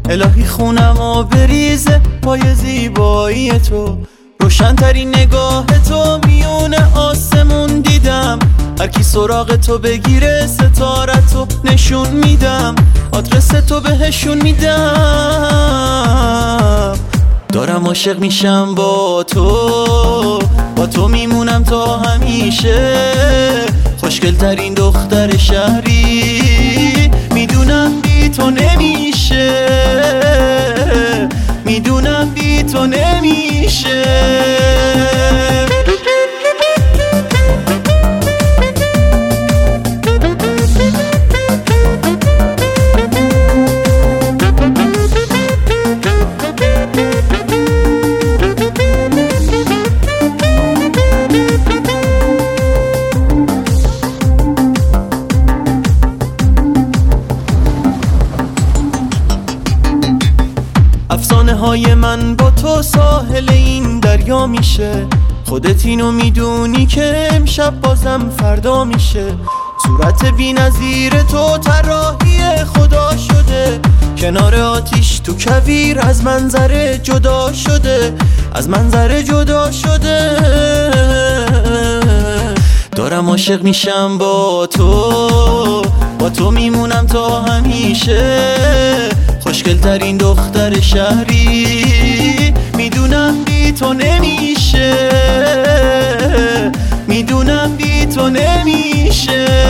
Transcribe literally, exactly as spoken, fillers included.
الهی خونم و بریزه پای زیبایی تو، روشن‌ترین نگاه تو میون آسمون دیدم. هر کی سراغ تو بگیره ستارتو نشون میدم، آدرس تو بهشون میدم. دارم عاشق میشم با تو، با تو میمونم تا همیشه. خوشگل ترین دختر شهری، میدونم بی تو نمیشه، میدونم بی تو نمیشه. افسانه های من با تو ساحل این دریا میشه. خودت اینو میدونی که امشب بازم فردا میشه. صورت بی نظیر تو طراحی خدا شده، کنار آتیش تو کویر از منظر جدا شده، از منظر جدا شده. دارم عاشق میشم با تو، با تو میمونم تا همیشه. خوشگل ترین دختر شهری، میدونم بی تو نمیشه، میدونم بی تو نمیشه.